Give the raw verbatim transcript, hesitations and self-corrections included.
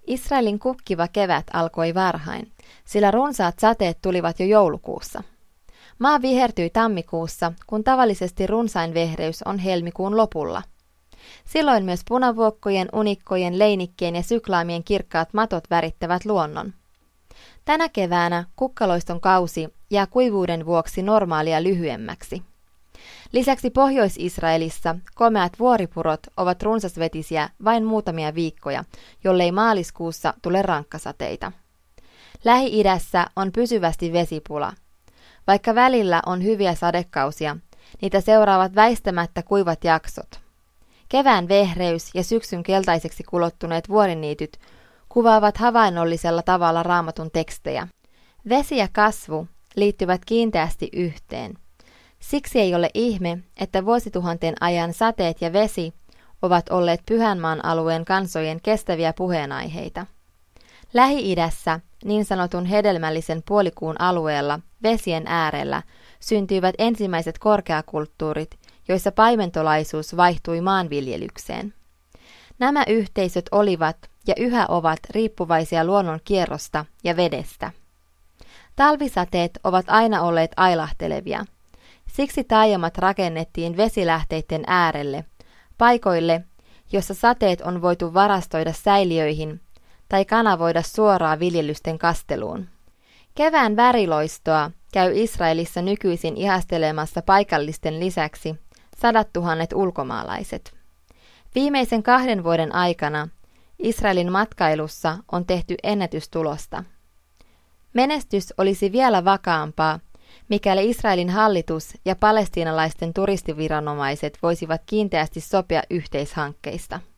Israelin kukkiva kevät alkoi varhain, sillä runsaat sateet tulivat jo joulukuussa. Maa vihertyi tammikuussa, kun tavallisesti runsain vehreys on helmikuun lopulla. Silloin myös punavuokkojen, unikkojen, leinikkien ja syklaamien kirkkaat matot värittävät luonnon. Tänä keväänä kukkaloiston kausi jää kuivuuden vuoksi normaalia lyhyemmäksi. Lisäksi Pohjois-Israelissa komeat vuoripurot ovat runsasvetisiä vain muutamia viikkoja, jollei maaliskuussa tule rankkasateita. Lähi-idässä on pysyvästi vesipula. Vaikka välillä on hyviä sadekausia, niitä seuraavat väistämättä kuivat jaksot. Kevään vehreys ja syksyn keltaiseksi kulottuneet vuoriniityt kuvaavat havainnollisella tavalla Raamatun tekstejä. Vesi ja kasvu liittyvät kiinteästi yhteen. Siksi ei ole ihme, että vuosituhanteen ajan sateet ja vesi ovat olleet Pyhänmaan alueen kansojen kestäviä puheenaiheita. Lähi-idässä, niin sanotun hedelmällisen puolikuun alueella, vesien äärellä, syntyivät ensimmäiset korkeakulttuurit, joissa paimentolaisuus vaihtui maanviljelykseen. Nämä yhteisöt olivat ja yhä ovat riippuvaisia luonnon kierrosta ja vedestä. Talvisateet ovat aina olleet ailahtelevia. Siksi taajamat rakennettiin vesilähteiden äärelle, paikoille, jossa sateet on voitu varastoida säiliöihin tai kanavoida suoraan viljelysten kasteluun. Kevään väriloistoa käy Israelissa nykyisin ihastelemassa paikallisten lisäksi sadat tuhannet ulkomaalaiset. Viimeisen kahden vuoden aikana Israelin matkailussa on tehty ennätystulosta. Menestys olisi vielä vakaampaa, mikäli Israelin hallitus ja palestiinalaisten turistiviranomaiset voisivat kiinteästi sopia yhteishankkeista.